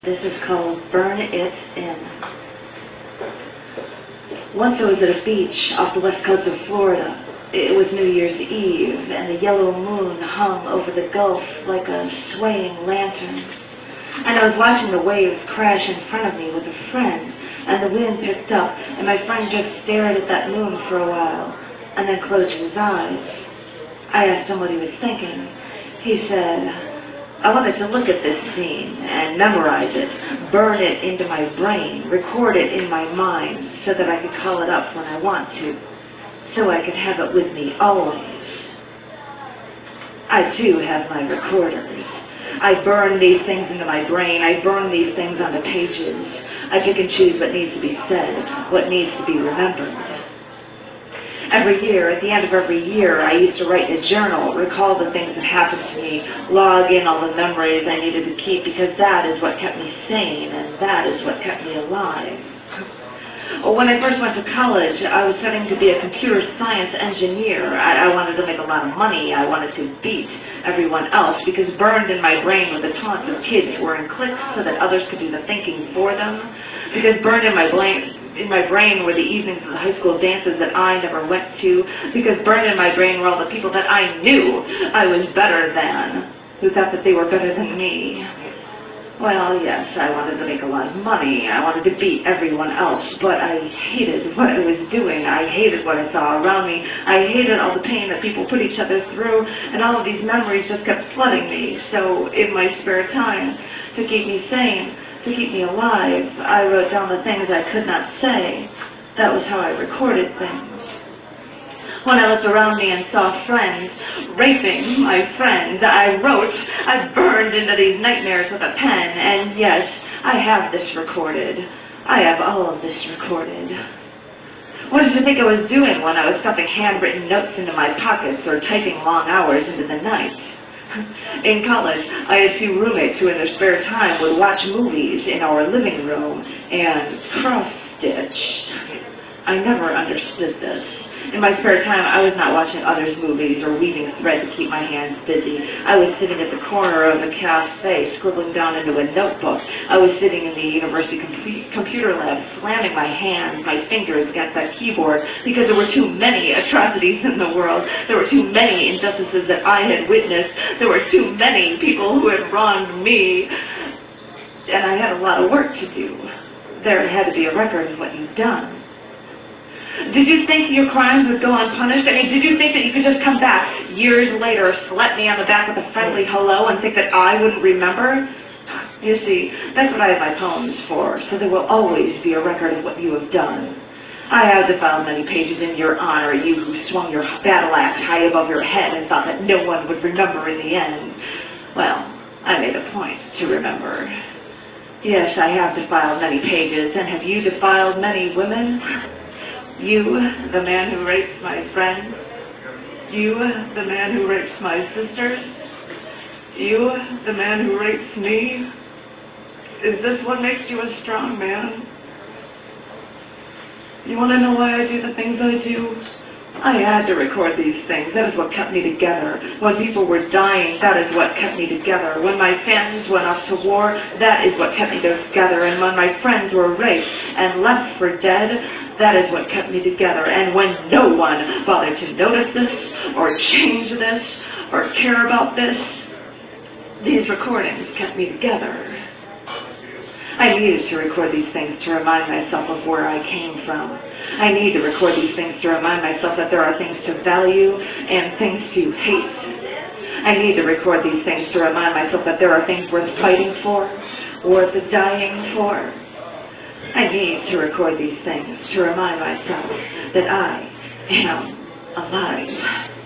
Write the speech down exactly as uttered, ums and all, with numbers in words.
This is called Burn It In. Once I was at a beach off the west coast of Florida. It was New Year's Eve, and the yellow moon hung over the Gulf like a swaying lantern. And I was watching the waves crash in front of me with a friend, and the wind picked up, and my friend just stared at that moon for a while, and then closed his eyes. I asked him what he was thinking. He said, I wanted to look at this scene and memorize it, burn it into my brain, record it in my mind so that I could call it up when I want to, so I could have it with me always. I too have my recorders. I burn these things into my brain. I burn these things onto pages. I pick and choose what needs to be said, what needs to be remembered. Every year, at the end of every year, I used to write in a journal, recall the things that happened to me, log in all the memories I needed to keep, because that is what kept me sane, and that is what kept me alive. When I first went to college, I was studying to be a computer science engineer. I, I wanted to make a lot of money. I wanted to beat everyone else, because burned in my brain were the taunts of kids who were in cliques so that others could do the thinking for them. Because burned in my brain... In my brain were the evenings of the high school dances that I never went to, because burned in my brain were all the people that I knew I was better than, who thought that they were better than me. Well, yes, I wanted to make a lot of money. I wanted to beat everyone else, but I hated what I was doing. I hated what I saw around me. I hated all the pain that people put each other through, and all of these memories just kept flooding me. So in my spare time, to keep me sane, to keep me alive, I wrote down the things I could not say. That was how I recorded things. When I looked around me and saw friends raping my friends, I wrote, I burned into these nightmares with a pen, and yes, I have this recorded. I have all of this recorded. What did you think I was doing when I was stuffing handwritten notes into my pockets or typing long hours into the night? In college, I had two roommates who in their spare time would watch movies in our living room and cross-stitch. I never understood this. In my spare time, I was not watching others' movies or weaving thread to keep my hands busy. I was sitting at the corner of a cafe, scribbling down into a notebook. I was sitting in the university com computer lab, slamming my hands, my fingers against that keyboard, because there were too many atrocities in the world. There were too many injustices that I had witnessed. There were too many people who had wronged me. And I had a lot of work to do. There had to be a record of what you'd done. Did you think your crimes would go unpunished? I mean, did you think that you could just come back years later, slap me on the back with a friendly hello, and think that I wouldn't remember? You see, that's what I have my poems for, so there will always be a record of what you have done. I have defiled many pages in your honor, you who swung your battle axe high above your head and thought that no one would remember in the end. Well, I made a point to remember. Yes, I have defiled many pages, and have you defiled many women? You, the man who rapes my friends. You, the man who rapes my sisters. You, the man who rapes me. Is this what makes you a strong man? You want to know why I do the things I do? I had to record these things. That is what kept me together. When people were dying, that is what kept me together. When my friends went off to war, that is what kept me together. And when my friends were raped and left for dead, that is what kept me together. And when no one bothered to notice this, or change this, or care about this, these recordings kept me together. I needed to record these things to remind myself of where I came from. I need to record these things to remind myself that there are things to value and things to hate. I need to record these things to remind myself that there are things worth fighting for, worth dying for. I need to record these things to remind myself that I am alive.